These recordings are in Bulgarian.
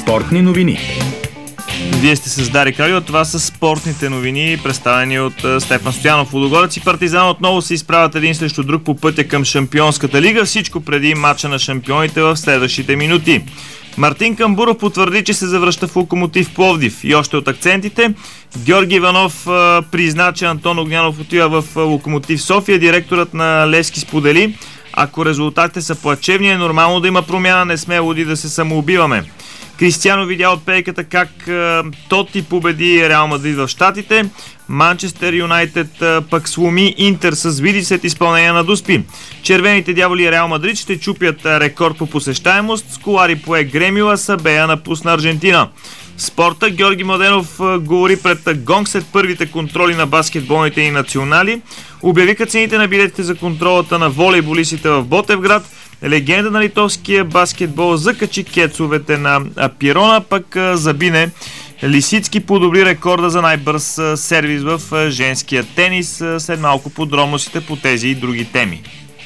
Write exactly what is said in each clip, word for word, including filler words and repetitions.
Спортни новини. Вие сте с Дарик Радио, това са спортните новини, представени от Стефан Стоянов. Лудогорец и Партизан отново се изправят един срещу друг по пътя към Шампионската лига. Всичко преди матча на шампионите в следващите минути. Мартин Камбуров потвърди, че се завръща в Локомотив Пловдив. И още от акцентите, Георги Иванов а, призна, че Антон Огнянов отива в Локомотив София. Директорът на Левски сподели: ако резултатите са плачевни, е нормално да има промяна, не сме луди да се самоубиваме. Кристиано видя от пейката как а, Тоти победи Реал Мадрид в Щатите. Манчестър Юнайтед а, пък сломи Интер с Види след изпълнение на Дуспи. Червените дяволи и Реал Мадрид ще чупят а, рекорд по посещаемост. Сколари пое Гремио, Сабея напусна Аржентина. В спорта Георги Младенов а, говори пред Гонг след първите контроли на баскетболните и национали. Обявиха цените на билетите за контролата на волейболистите в Ботевград. Легенда на литовския баскетбол закачи кецовете на пирона, пък Забине Лисицки подобри рекорда за най-бърз сервис в женския тенис. След малко подробностите по тези и други теми.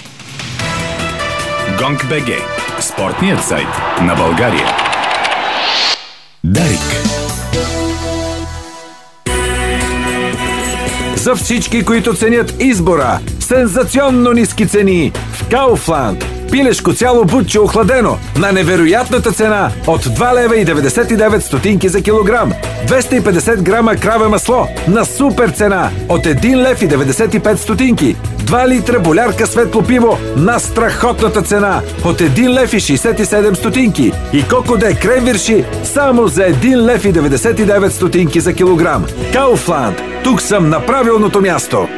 Гонг БГ. Спортният сайт на България. Дарик. За всички, които ценят избора, сензационно ниски цени в Кауфланд. Пилешко цяло бутче охладено на невероятната цена от два лева и деветдесет и девет стотинки за килограм. двеста и петдесет грама краве масло на супер цена от един лев и деветдесет и пет стотинки. два литра болярка светло пиво на страхотната цена от един лев и шейсет и седем стотинки. И Кокоде кренвирши само за един лев и деветдесет и девет стотинки за килограм. Кауфланд. Тук съм на правилното място.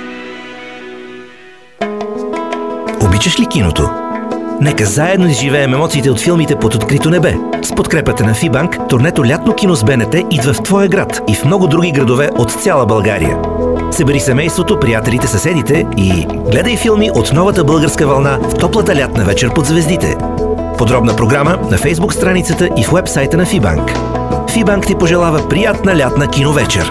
Обичаш ли киното? Нека заедно изживеем емоциите от филмите под открито небе. С подкрепата на Фибанк, турнето Лятно кино с БНТ идва в твоя град и в много други градове от цяла България. Събери семейството, приятелите, съседите и гледай филми от новата българска вълна в топлата лятна вечер под звездите. Подробна програма на Фейсбук страницата и в уебсайта на Фибанк. Фибанк ти пожелава приятна лятна киновечер.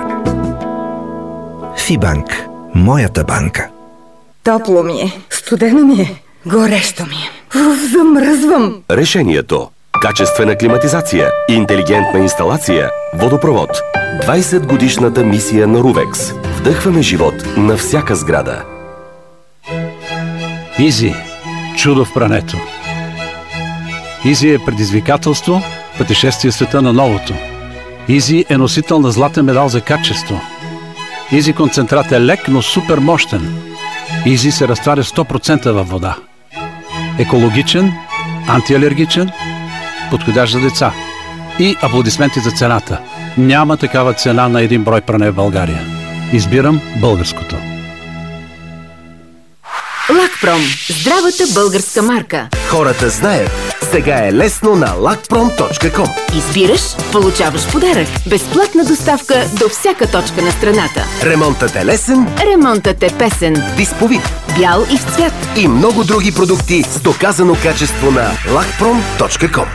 Фибанк. Моята банка. Топло ми е, студено ми е, горещо ми е. Уф, замръзвам. Решението. Качествена климатизация, интелигентна инсталация, водопровод. двайсет годишната мисия на Рувекс. Вдъхваме живот на всяка сграда. Изи. Чудо в прането. Изи е предизвикателство, пътешествие в света на новото. Изи е носител на златен медал за качество. Изи концентрат е лек, но супер мощен. Изи се разтваря сто процента във вода. Екологичен, антиалергичен, подходящ за деца. И аплодисменти за цената. Няма такава цена на един брой пране в България. Избирам българското. Лакпром. Здравата българска марка. Хората знаят. Сега е лесно на лакпром точка ком. Избираш, получаваш подарък. Безплатна доставка до всяка точка на страната. Ремонтът е лесен. Ремонтът е песен. Дисповит. Бял и в цвят. И много други продукти с доказано качество на лакпром точка ком.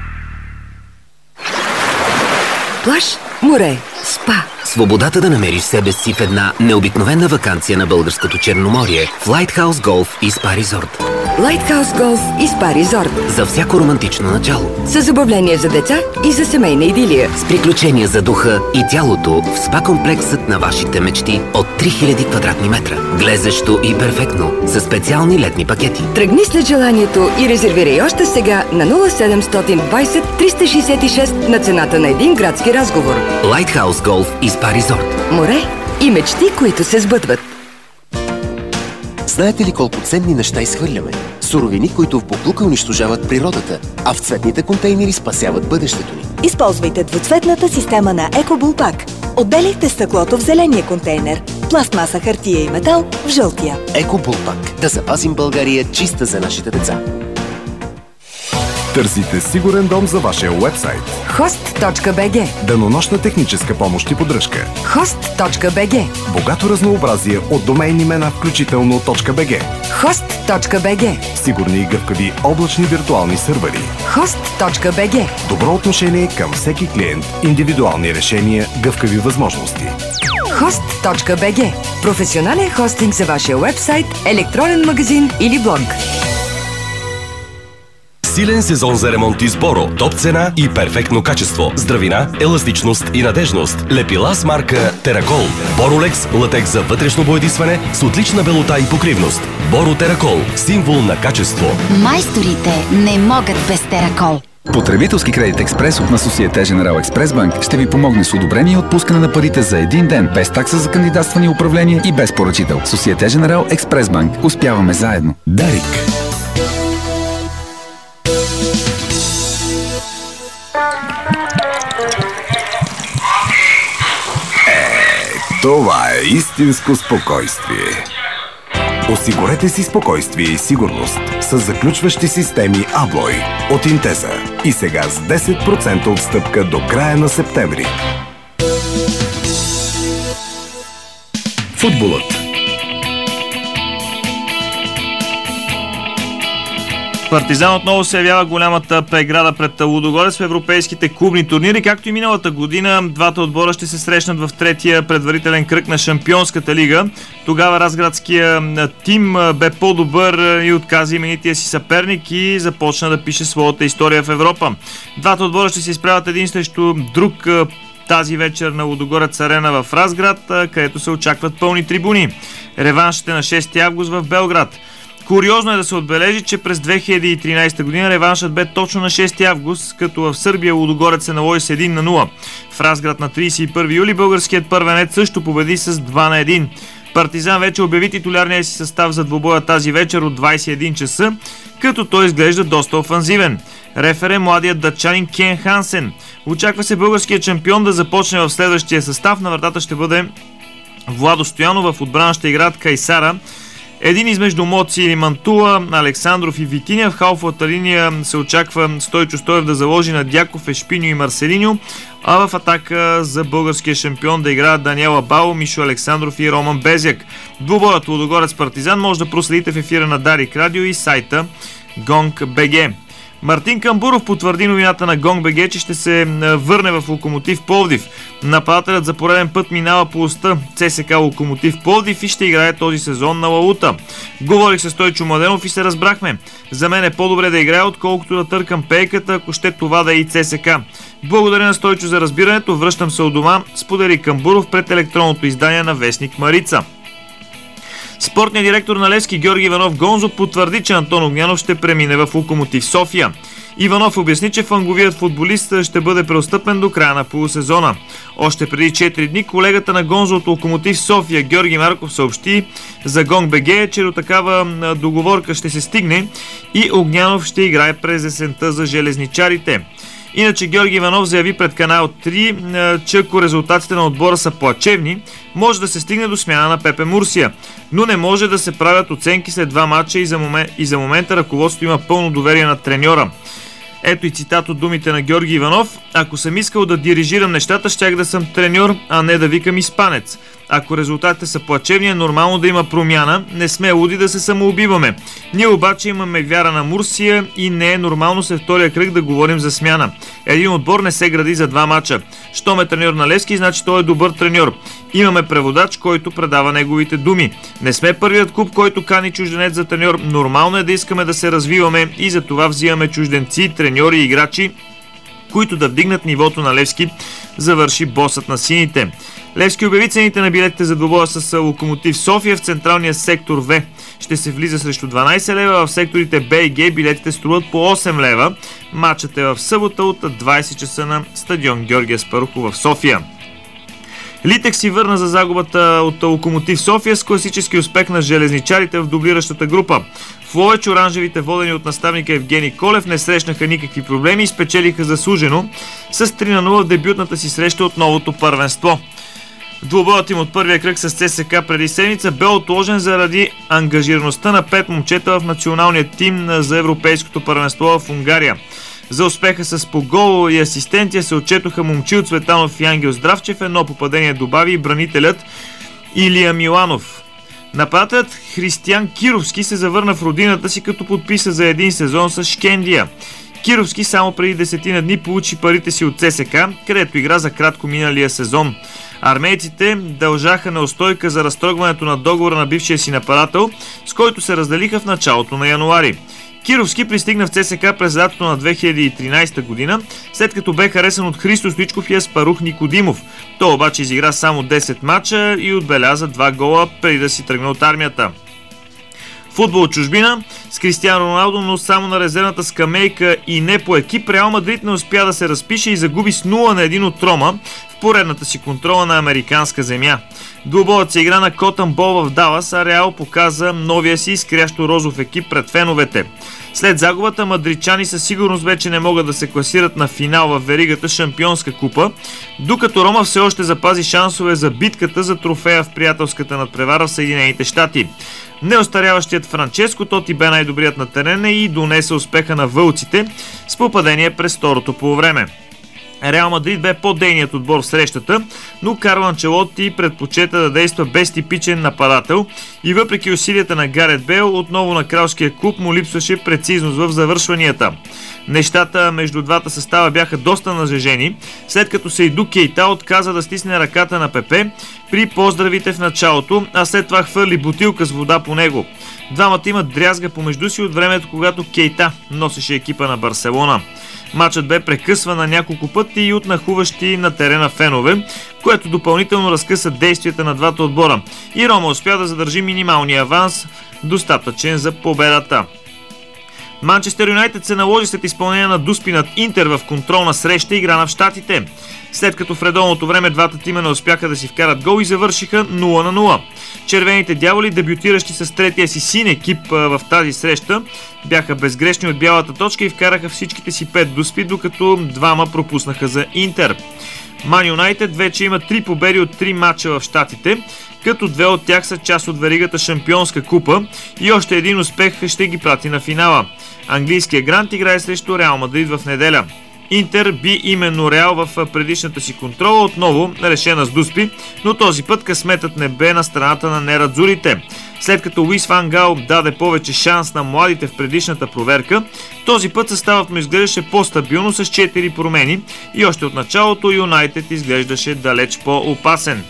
Плаж, море, спа. Свободата да намериш себе си в една необикновена ваканция на българското Черноморие в Lighthouse Golf и Spa Resort. Lighthouse Golf и Spa Resort. За всяко романтично начало. С забавление за деца и за семейна идилия. С приключения за духа и тялото в спа комплексът на вашите мечти от три хиляди квадратни метра. Глезещо и перфектно с специални летни пакети. Тръгни след желанието и резервирай още сега на нула седемстотин двайсет триста шейсет и шест на цената на един градски разговор. Lighthouse Golf и Spa Resort. Море и мечти, които се сбъдват. Знаете ли колко ценни неща изхвърляме? Суровини, които в боклука унищожават природата, а в цветните контейнери спасяват бъдещето ни. Използвайте двуцветната система на EcoBullPack. Отделяйте стъклото в зеления контейнер, пластмаса, хартия и метал в жълтия. EcoBullPack. Да запазим България чиста за нашите деца. Търсите сигурен дом за вашия уебсайт. хост точка би джи. Денонощна техническа помощ и поддръжка. хост точка би джи. Богато разнообразие от домейн имена, включително .bg. хост точка би джи. Сигурни и гъвкави облачни виртуални сървъри. хост точка би джи. Добро отношение към всеки клиент. Индивидуални решения, гъвкави възможности. хост точка би джи. Професионален хостинг за вашия уебсайт, електронен магазин или блог. Силен сезон за ремонти с Боро. Топ цена и перфектно качество. Здравина, еластичност и надежност. Лепила с марка Теракол. Боролекс, латекс за вътрешно боядисване с отлична белота и покривност. Боро Теракол, символ на качество. Майсторите не могат без Теракол. Потребителски кредит Експрес от на Société Générale Експрес Банк ще ви помогне с одобрение и отпускане на парите за един ден, без такса за кандидатстване и управление и без поръчител. Société Générale Експрес Банк. Успяваме заедно. Дарик. Това е истинско спокойствие. Осигурете си спокойствие и сигурност с заключващи системи Аблой от Интеса. И сега с десет процента отстъпка до края на септември. Футболът. Партизан отново се явява голямата преграда пред Лудогорец в европейските клубни турнири. Както и миналата година, двата отбора ще се срещнат в третия предварителен кръг на Шампионската лига. Тогава разградския тим бе по-добър и отказа именития си съперник и започна да пише своята история в Европа. Двата отбора ще се изправят един срещу друг тази вечер на Лудогорец арена в Разград, където се очакват пълни трибуни. Реваншът е на шести август в Белград. Куриозно е да се отбележи, че през две хиляди и тринадесета година реваншът бе точно на шести август, като в Сърбия Лудогорец се наложи с едно на нула. В Разград на тридесет и първи юли българският първенец също победи с два на едно. Партизан вече обяви титулярния си състав за двубоя тази вечер от двадесет и един часа, като той изглежда доста офанзивен. Рефер е младият датчанин Кен Хансен. Очаква се българският шампион да започне в следващия състав. На вратата ще бъде Владо Стоянов, в отбрана ще играят Кайсара. Един измежду Моци или Мантула, Александров и Витиня. В халфовата линия се очаква Стойчо Стоев да заложи на Дяков, Ешпиньо и Марселиньо, а в атака за българския шампион да играят Даниела Бао, Мишо Александров и Роман Безяк. Двубоят Лудогорец Партизан може да проследите в ефира на Дарик Радио и сайта Гонг БГ. Мартин Камбуров потвърди новината на Гонг БГ, че ще се върне в Локомотив Пловдив. Нападателят за пореден път минава по уста ЦСКА Локомотив Пловдив и ще играе този сезон на Лаута. Говорих с Стойчо Младенов и се разбрахме. За мен е по-добре да играя, отколкото да търкам пейката, ако ще това да е и ЦСКА. Благодаря на Стойчо за разбирането, връщам се от дома, сподели Камбуров пред електронното издание на вестник Марица. Спортният директор на Левски Георги Иванов Гонзо потвърди, че Антон Огнянов ще премине в Локомотив София. Иванов обясни, че фанговият футболист ще бъде преотстъпен до края на полусезона. Още преди четири дни колегата на Гонзо от Локомотив София Георги Марков съобщи за Гонг БГ, че до такава договорка ще се стигне и Огнянов ще играе през есента за железничарите. Иначе Георги Иванов заяви пред канал три, че ако резултатите на отбора са плачевни, може да се стигне до смяна на Пепе Мурсия, но не може да се правят оценки след два матча и за, момент, и за момента ръководството има пълно доверие на треньора. Ето и цитат от думите на Георги Иванов: "Ако съм искал да дирижирам нещата, щях да съм треньор, а не да викам испанец. Ако резултатите са плачевни, е нормално да има промяна, не сме луди да се самоубиваме. Ние обаче имаме вяра на Мурсия и не е нормално след втория кръг да говорим за смяна. Един отбор не се гради за два мача. Щом е треньор на Левски, значи той е добър треньор. Имаме преводач, който предава неговите думи. Не сме първият клуб, който кани чужденец за треньор. Нормално е да искаме да се развиваме и за това взимаме чужденци, треньори и играчи, които да вдигнат нивото на Левски", завърши босът на сините. Левски обяви цените на билетите за двубоя с Локомотив София. В централния сектор В ще се влиза срещу дванадесет лева, в секторите Б и Г билетите струват по осем лева. Матчът е в събота от двадесет часа на стадион Георги Аспарухов в София. Литек си върна за загубата от Локомотив София с класически успех на железничарите в дублиращата група. В Ловеч оранжевите, водени от наставника Евгений Колев, не срещнаха никакви проблеми и спечелиха заслужено с три на нула в дебютната си среща от новото първенство. Двубоят им от първия кръг с ЦСКА преди седмица бе отложен заради ангажираността на пет момчета в националния тим за Европейското първенство в Унгария. За успеха с по гол и асистенция се отчетоха Момчил Цветанов и Ангел Здравчев. Едно попадение добави и бранителят Илия Миланов. Нападателят Християн Кировски се завърна в родината си, като подписа за един сезон с Шкендия. Кировски само преди десетина дни получи парите си от ЦСКА, където игра за кратко миналия сезон. Армейците дължаха неустойка за разтрогването на договора на бившия си нападател, с който се разделиха в началото на януари. Кировски пристигна в ЦСКА през лятото на две хиляди и тринадесета година, след като бе харесан от Христо Стоичков и Аспарух Никодимов. Той обаче изигра само десет мача и отбеляза два гола преди да си тръгне от армията. Футбол от чужбина с Кристиано Роналдо, но само на резервната скамейка и не по екип, Реал Мадрид не успя да се разпише и загуби с нула на един от Рома в поредната си контрола на американска земя. Двубоят се игра на Котън Бол в Далас, а Реал показа новия си изкрящо розов екип пред феновете. След загубата мадридчани със сигурност вече не могат да се класират на финал в веригата Шампионска купа, докато Рома все още запази шансове за битката за трофея в приятелската надпревара в Съединените щати. Неостаряващият Франческо Тоти бе най-добрият на терена и донесе успеха на вълците с попадение през второто полувреме. Реал Мадрид бе по-дейният отбор в срещата, но Карло Анчелоти предпочета да действа без типичен нападател и въпреки усилията на Гарет Бейл, отново на кралския клуб му липсваше прецизност в завършванията. Нещата между двата състава бяха доста нажежени, след като Сейду Кейта отказа да стисне ръката на Пепе при поздравите в началото, а след това хвърли бутилка с вода по него. Двамата имат дрязга помежду си от времето, когато Кейта носеше екипа на Барселона. Матчът бе прекъсван на няколко пъти и от нахуващи на терена фенове, което допълнително разкъса действията на двата отбора. И Рома успя да задържи минималния аванс, достатъчен за победата. Манчестър Юнайтед се наложи след изпълнение на дуспи над Интер в контролна среща, играна в Щатите. След като в редовното време двата тима не успяха да си вкарат гол и завършиха нула на нула. Червените дяволи, дебютиращи с третия си син екип в тази среща, бяха безгрешни от бялата точка и вкараха всичките си пет дуспи, докато двама пропуснаха за Интер. Ман Юнайтед вече има три победи от три матча в Щатите, като две от тях са част от веригата Шампионска купа и още един успех ще ги прати на финала. Английският грант играе срещу Реал Мадрид в неделя. Интер би именно Реал в предишната си контрола, отново решена с дуспи, но този път късметът не бе на страната на нерадзурите. След като Луис Ван Гал даде повече шанс на младите в предишната проверка, този път съставът му изглеждаше по-стабилно с четири промени и още от началото Юнайтед изглеждаше далеч по-опасен.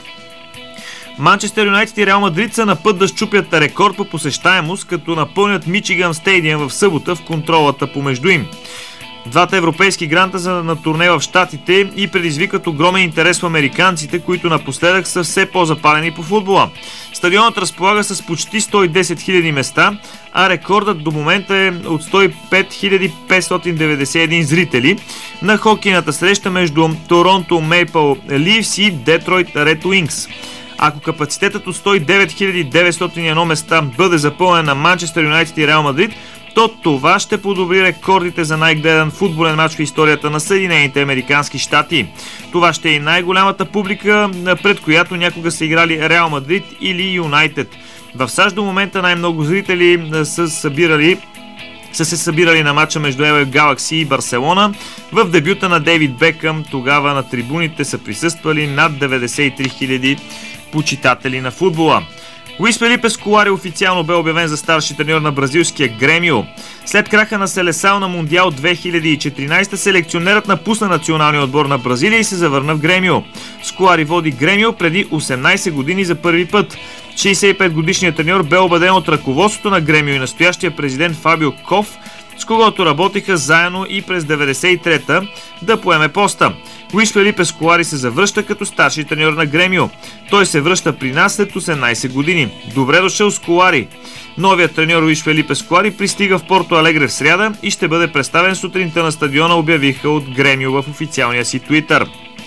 Манчестър Юнайтед и Реал Мадрид са на път да счупят рекорд по посещаемост, като напълнят Мичиган Стейдиъм в събота в контролата помежду им. Двата европейски гранта са на турне в Щатите и предизвикат огромен интерес в американците, които напоследък са все по-запалени по футбола. Стадионът разполага с почти сто и десет хиляди места, а рекордът до момента е от сто и пет хиляди петстотин деветдесет и един зрители на хокейната среща между Торонто Мейпъл Ливс и Детройт Ред Уинкс. Ако капацитетът от сто и девет хиляди деветстотин и едно места бъде запълнен на Манчестър Юнайтед и Реал Мадрид, то това ще подобри рекордите за най-гледан футболен мач в историята на Съединените американски щати. Това ще е и най-голямата публика, пред която някога са играли Реал Мадрид или Юнайтед. В САЩ до момента най-много зрители са събирали са се събирали на матча между Ел Ей Галакси и Барселона. В дебюта на Дейвид Бекъм тогава на трибуните са присъствали над деветдесет и три хиляди почитатели на футбола. Луис Фелипе Сколари официално бе обявен за старши треньор на бразилския Гремио. След краха на Селесао на Мундиал две хиляди и четиринадесета селекционерът напусна националния отбор на Бразилия и се завърна в Гремио. Сколари води Гремио преди осемнадесет години за първи път. шейсет и пет годишният треньор бе убеден от ръководството на Гремио и настоящия президент Фабио Ков, с когото работиха заедно и през деветдесет и трета да поеме поста. Луис Фелипе Сколари се завръща като старши треньор на Гремио. Той се връща при нас след осемнадесет години. Добре дошъл, Сколари! Новият треньор Луис Фелипе Сколари пристига в Порто Алегре в сряда и ще бъде представен сутринта на стадиона, обявиха от Гремио в официалния си твитър.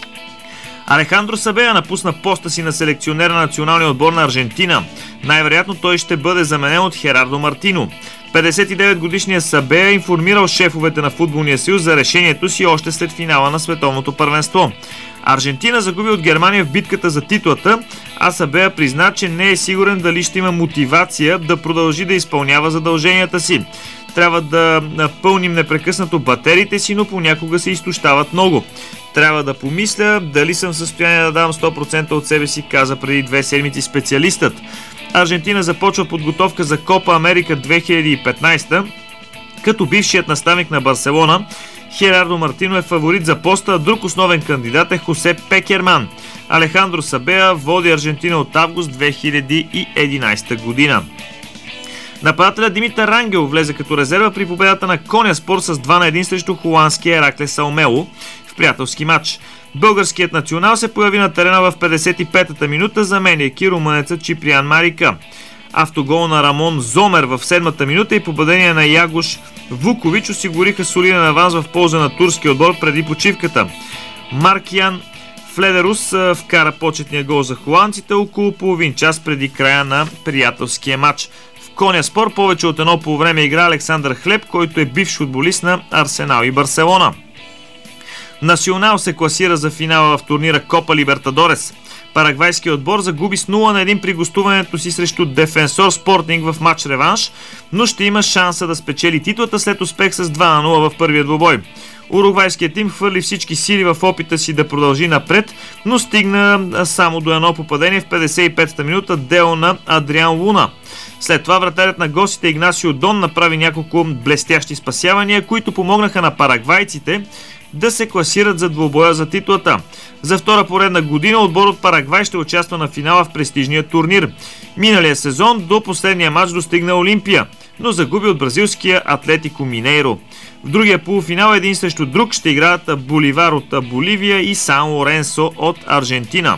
Алехандро Сабея напусна поста си на селекционер на националния отбор на Аржентина. Най-вероятно той ще бъде заменен от Херардо Мартино. петдесет и девет годишният Сабея е информирал шефовете на футболния съюз за решението си още след финала на световното първенство. Аржентина загуби от Германия в битката за титлата, а Сабея призна, че не е сигурен дали ще има мотивация да продължи да изпълнява задълженията си. Трябва да напълним непрекъснато батериите си, но понякога се изтощават много. Трябва да помисля дали съм в състояние да дам сто процента от себе си, каза преди две седмици специалистът. Аржентина започва подготовка за Копа Америка две хиляди и петнадесета, като бившият наставник на Барселона Херардо Мартино е фаворит за поста, а друг основен кандидат е Хосе Пекерман. Алехандро Сабея води Аржентина от август две хиляди и единадесета година. Нападателят Димитър Рангел влезе като резерва при победата на Коня Спорт с два на един срещу холандския Ераклес Алмело в приятелски матч. Българският национал се появи на терена в петдесет и петата минута, заменяйки румънеца Чиприан Марика. Автогол на Рамон Зомер в седмата минута и победение на Ягош Вукович осигуриха солиден аванс в полза на турския отбор преди почивката. Маркиян Фледерус вкара почетния гол за холандците около половин час преди края на приятелския матч. В Коня Спорт повече от едно по време игра Александър Хлеб, който е бивш футболист на Арсенал и Барселона. Национал се класира за финала в турнира Копа Либертадорес. Парагвайският отбор загуби с нула на един при гостуването си срещу Дефенсор Спортинг в матч реванш, но ще има шанса да спечели титлата след успех с два на нула в първия двубой. Уругвайският тим хвърли всички сили в опита си да продължи напред, но стигна само до едно попадение в петдесет и петата минута дело на Адриан Луна. След това вратарят на гостите Игнасио Дон направи няколко блестящи спасявания, които помогнаха на парагвайците да се класират за двубоя за титлата. За втора поредна година отбор от Парагвай ще участва на финала в престижния турнир. Миналия сезон до последния матч достигна Олимпия, но загуби от бразилския Атлетико Минейро. В другия полуфинал един срещу друг ще играят Боливар от Боливия и Сан Лоренсо от Аржентина.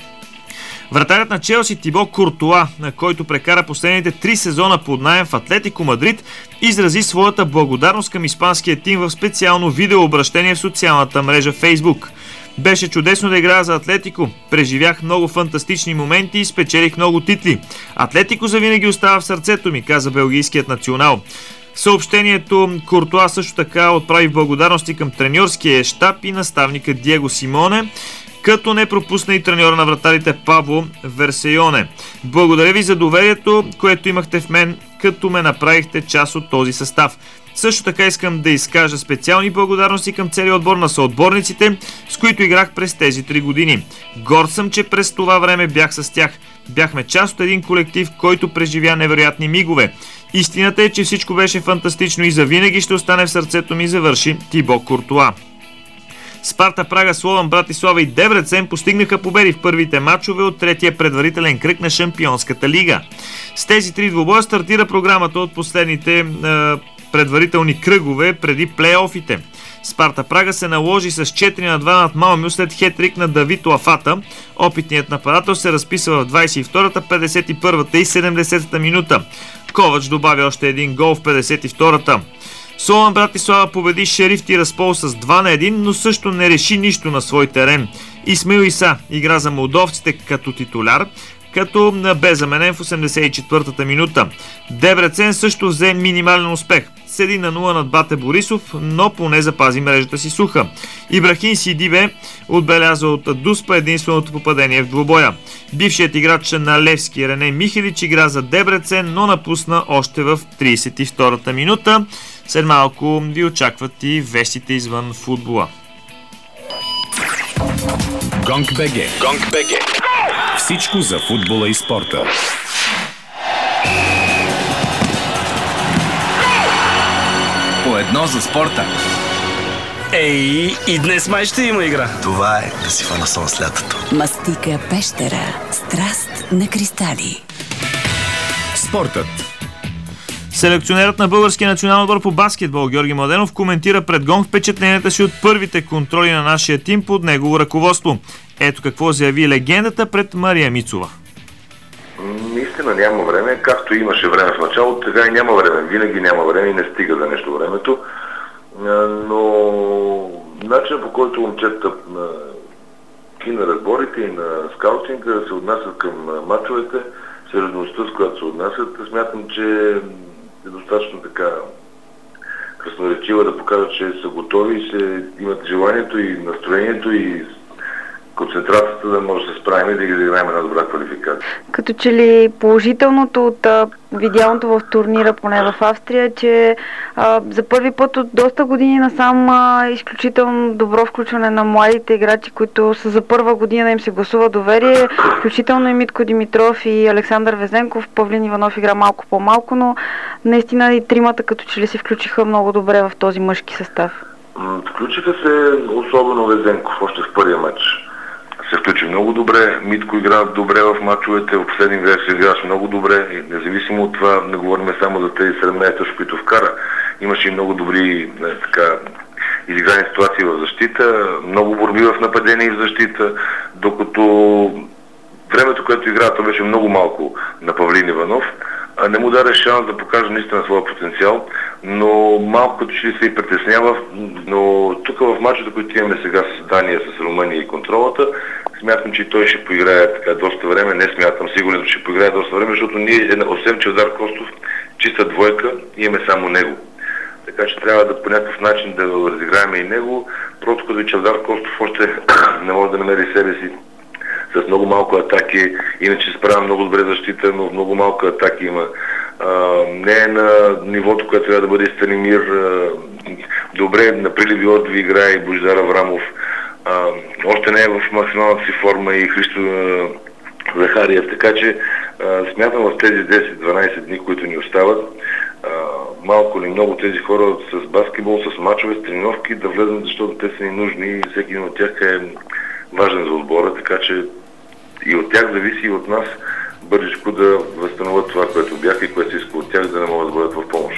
Вратарят на Челси Тибо Куртуа, на който прекара последните три сезона под наем в Атлетико Мадрид, изрази своята благодарност към испанския тим в специално видеообращение в социалната мрежа Facebook. Беше чудесно да играя за Атлетико. Преживях много фантастични моменти и спечелих много титли. Атлетико завинаги остава в сърцето ми, каза белгийският национал. В съобщението Куртуа също така отправи благодарности към треньорския щаб и наставника Диего Симоне, като не пропусна и треньора на вратарите Пабло Версейоне. Благодаря ви за доверието, което имахте в мен, като ме направихте част от този състав. Също така искам да изкажа специални благодарности към целия отбор на съотборниците, с които играх през тези три години. Горд съм, че през това време бях с тях. Бяхме част от един колектив, който преживя невероятни мигове. Истината е, че всичко беше фантастично и завинаги ще остане в сърцето ми, завърши Тибо Куртуа. Спарта Прага, Слован Братислава и Дебрецен постигнаха победи в първите матчове от третия предварителен кръг на Шампионската лига. С тези три двубоя стартира програмата от последните е, предварителни кръгове преди плейофите. Спарта Прага се наложи с четири на два над Малмю след хетрик на Давид Лафата. Опитният нападател се разписва в двадесет и втората, петдесет и първата и седемдесетата минута. Ковач добави още един гол в петдесет и втората. Слован Братислава победи Шериф Тираспол с два на един, но също не реши нищо на свой терен. Исмаил Иса игра за молдовците като титуляр, като бе заменен в осемдесет и четвъртата минута. Дебрецен също взе минимален успех с един на нула над Бате Борисов, но поне запази мрежата си суха. Ибрахим Сидибе отбеляза от Дуспа единственото попадение в двубоя. Бившият играч на Левски Рене Михелич игра за Дебрецен, но напусна още в тридесет и втората минута. След малко ви очакват и вестите извън футбола. Гонг БГ. Гонг БГ. Всичко за футбола и спорта. По едно за спорта. Ей, и днес май ще има игра. Това е да си фана сон с лятото. Мастика пещера. Страст на кристали. Спортът. Селекционерът на българския национален отбор по баскетбол Георги Младенов коментира пред Гонг впечатленията си от първите контроли на нашия тим под негово ръководство. Ето какво заяви легендата пред Мария Мицова. Наистина няма време, както имаше време в началото, така и няма време. Винаги няма време и не стига за нещо времето. Но начинът, по който момчета и на разборите и на скаутинга се отнасят към мачовете, сериозността, с която се отнасят, смятам, че е достатъчно така красноречива да покажат, че са готови и се имат желанието и настроението и концентрацията да може да се справим и да ги заиграем една добра квалификация. Като че ли положителното от а, видяното в турнира, поне в Австрия, че а, за първи път от доста години насам а, изключително добро включване на младите играчи, които са за първа година им се гласува доверие, включително и Митко Димитров и Александър Везенков. Павлин Иванов игра малко по-малко, но наистина и тримата като че ли се включиха много добре в този мъжки състав. Включиха се особено Везенков още в първия матч. се включи много добре. Митко игра добре в мачовете, в последния време се играш много добре. И независимо от това, не говорим само за тези седемнайсет точки, които вкара. Имаше и много добри не, така, изиграни ситуации в защита, много борби в нападение и в защита, докато времето, което игра, то беше много малко на Павлин Иванов. Не му даде шанс да покаже наистина своя потенциал, но малко като че ли се и притеснява. Но тук в мачите, които имаме сега с Дания, с Румъния и контролата, смятам, че той ще поиграе така доста време. Не смятам, сигурно, че ще поиграе доста време, защото ние, освен Чавдар Костов, чиста двойка, имаме само него. Така че трябва да по някакъв начин да разиграем и него. Просто като Чавдар Костов още не може да намери себе си с много малко атаки, иначе се справя много добре защита, но много малко атаки има. А, не е на нивото, което трябва да бъде Станимир. А, добре, на приливи отдви играе и Божидар Аврамов. А, още не е в максималната си форма и Христо а, Захариев, така че а, смятам в тези десет-дванайсет дни, които ни остават, а, малко или много тези хора с баскетбол, с мачове, с тренировки да влезнат, защото те са ни нужни и всеки един от тях е важен за отбора, така че и от тях зависи и от нас бързичко да възстановят това, което бяха и което се иска от тях, за да не могат да бъдат в помощ.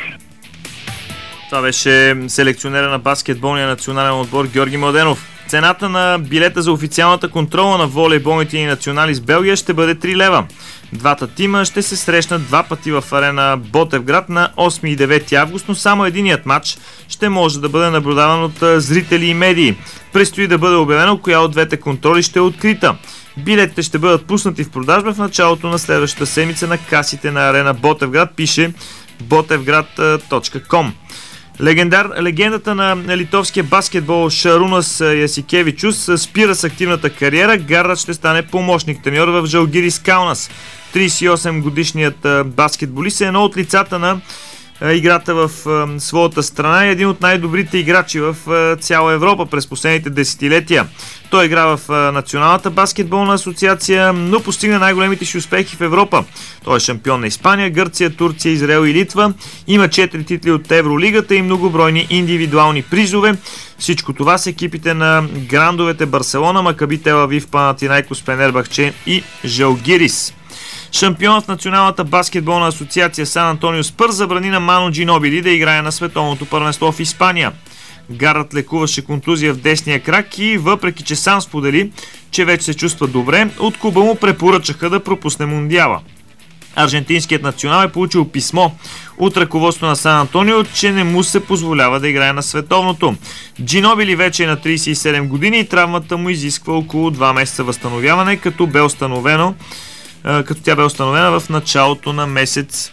Това беше селекционера на баскетболния национален отбор Георги Младенов. Цената на билета за официалната контрола на волейболните ни национали с Белгия ще бъде три лева. Двата тима ще се срещнат два пъти в арена Ботевград на осми и девети август, но само единият матч ще може да бъде наблюдаван от зрители и медии. Предстои да бъде обявено коя от двете контроли ще е открита. Билетите ще бъдат пуснати в продажба в началото на следващата седмица на касите на арена Ботевград, пише ботевград точка ком. Легендар, легендата на литовския баскетбол Шарунас Ясикевичус спира с активната кариера. Гарът ще стане помощник треньор в Žalgiris Kaunas. трийсет и осем годишният баскетболист е едно от лицата на играта в своята страна и един от най-добрите играчи в цяла Европа през последните десетилетия. Той игра в Националната баскетболна асоциация, но постигна най-големите си успехи в Европа. Той е шампион на Испания, Гърция, Турция, Израел и Литва. Има четири титли от Евролигата и многобройни индивидуални призове. Всичко това с екипите на грандовете Барселона, Макаби Тел Авив, Панатинайкос, Фенербахче и Žalgiris. Шампионът в Националната баскетболна асоциация Сан Антонио Спърс забрани на Ману Джинобили да играе на световното първенство в Испания. Гарът лекуваше контузия в десния крак и въпреки че сам сподели, че вече се чувства добре, от клуба му препоръчаха да пропусне мундиала. Аржентинският национал е получил писмо от ръководството на Сан Антонио, че не му се позволява да играе на световното. Джинобили вече е на трийсет и седем години и травмата му изисква около два месеца възстановяване, като бе установено като тя бе установена в началото на месец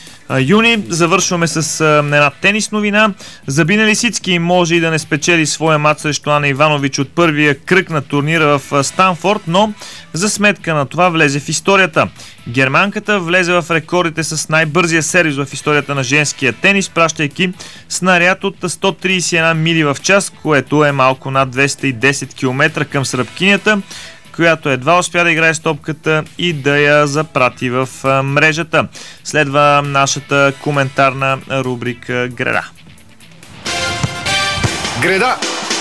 юни. Завършваме с една тенис новина. Забина Лисицки може и да не спечели своя мач срещу Ана Иванович от първия кръг на турнира в Станфорд, но за сметка на това влезе в историята. Германката влезе в рекордите с най-бързия сервис в историята на женския тенис, пращайки снаряд от сто трийсет и една мили в час, което е малко над двеста и десет километра към сръбкинята, която едва успя да играе с топката и да я запрати в мрежата. Следва нашата коментарна рубрика Греда. Греда!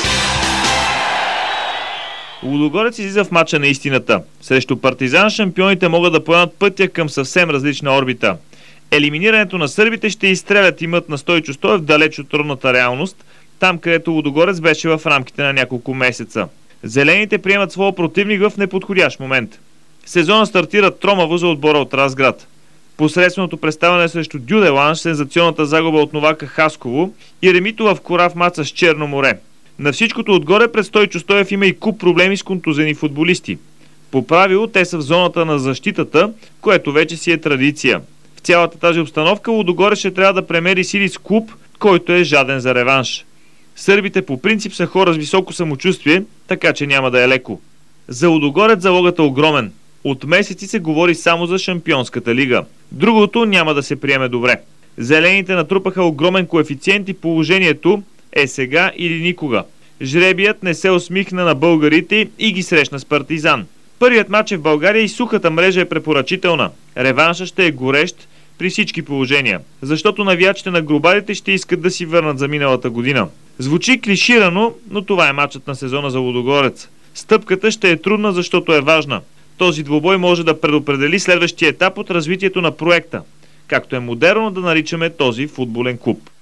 Лудогорец излиза в мача на истината. Срещу Партизан шампионите могат да поемат пътя към съвсем различна орбита. Елиминирането на сърбите ще изстрелят имът на Стойчо Стоев далеч от трудната реалност, там където Лудогорец беше в рамките на няколко месеца. Зелените приемат своя противник в неподходящ момент. Сезона стартира тромаво за отбора от Разград. Посредственото представяне срещу Дюделанш, сензационната загуба от Новака Хасково и ремито в Корав маца с Черно море. На всичкото отгоре пред Стойчо Стоев има и куп проблеми с контузени футболисти. По правило те са в зоната на защитата, което вече си е традиция. В цялата тази обстановка Лудогорец ще трябва да премери сили с клуб, който е жаден за реванш. Сърбите по принцип са хора с високо самочувствие, така че няма да е леко. За Лудогорец залогът е огромен. От месеци се говори само за Шампионската лига. Другото няма да се приеме добре. Зелените натрупаха огромен коефициент и положението е сега или никога. Жребият не се усмихна на българите и ги срещна с Партизан. Първият матч е в България и сухата мрежа е препоръчителна. Реванша ще е горещ при всички положения, защото навиячите на грубарите ще искат да си върнат за миналата година. Звучи клиширано, но това е матчът на сезона за Лудогорец. Стъпката ще е трудна, защото е важна. Този двубой може да предопредели следващия етап от развитието на проекта, както е модерно да наричаме този футболен клуб.